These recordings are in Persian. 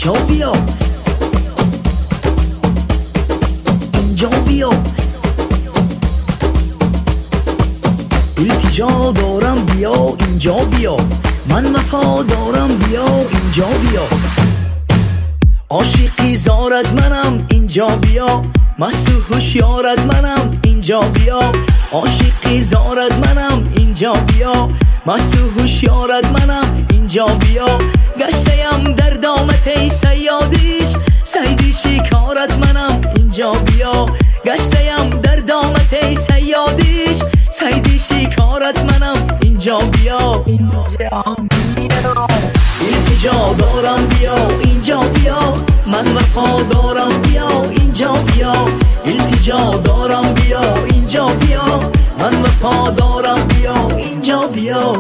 اینجا بیا، اینجا بیا، التجا دارم بیا اینجا بیا، من وفا دارم بیا اینجا بیا، عاشقی زارت منم اینجا بیا، مست و هوشیارت منم اینجا بیا، عاشقی زارت منم اینجا بیا، مست و هوشیارت منم اینجا بیا، گشتیم در دامت ای سیادیش، سیدی شکارت منم اینجا بیا، گشتیم در دامت ای سیادیش، سیدی شکارت منم اینجا بیا، التجا دارم بیا اینجا بیا، من وفا دارم بیا اینجا بیا، التجا دارم بیا اینجا بیا، من وفا دارم بیا اینجا بیا.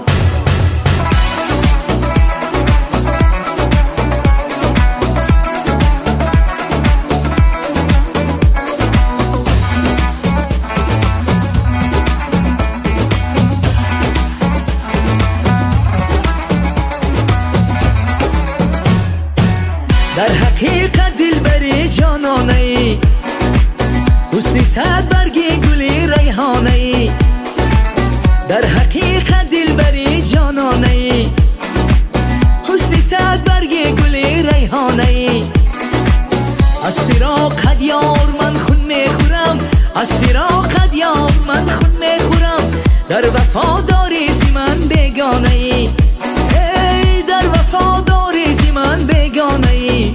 در حقیقت دلبری جانانه ای، حسنی صد برگی گلی ریحانه ای، در حقیقت دلبری جانانه ای، حسنی صد برگی گلی ریحانه ای، از فراقت یار من خون میخورم، از فراقت یار من خون میخورم، در وفاداری زی من بیگانه ای، ای در وفاداری زی من بیگانه ای،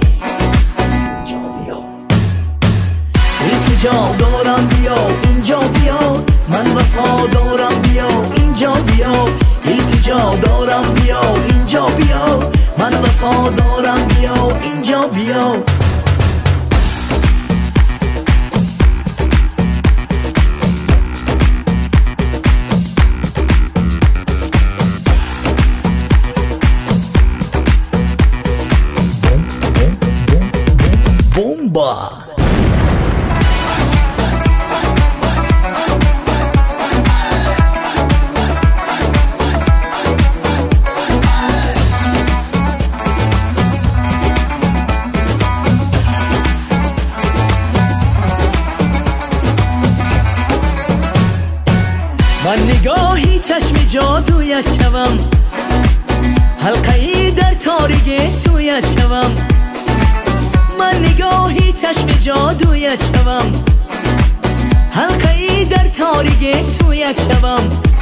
التجا دارم بیا اینجا بیا، من وفا دارم بیا اینجا بیا، التجا دارم بیا اینجا بیا، من وفا دارم بیا اینجا بیا. بومبا من نگاهی چشم جادویت شوم، حلقه ای در تاریکی سویت شوم، من نگاهی چشم جادویت شوم، حلقه ای در تاریکی سویت شوم،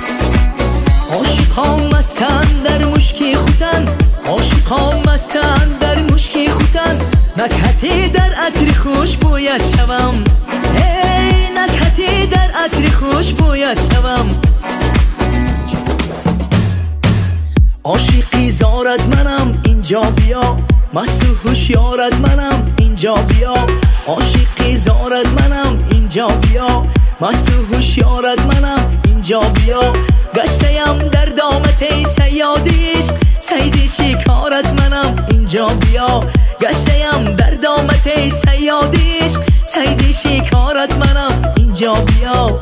عاشقان مستن در مشکی خوتن، عاشقان مستن در مشکی خوتن، نکهتی در عطر خوش بویت شوم، ای نکهتی در عطر خوش بویت شوم، عاشقی زارت منم اینجا بیا، مست و هوشیارت منم اینجا بیا، عاشقی زارت منم اینجا بیا، مست و هوشیارت منم اینجا بیا، گشتیم در دامت ای سیادیش، سیدی شکارت منم اینجا بیا، گشتیم در دامت ای سیادیش، سیدی شکارت منم اینجا بیا،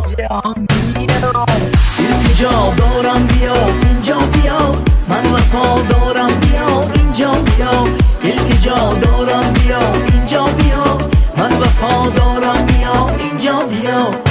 التجا دارم بیا اینجا بیا، من وفا دارم بیا اینجا بیا، التجا دارم بیا اینجا بیا، من وفا دارم بیا اینجا بیا.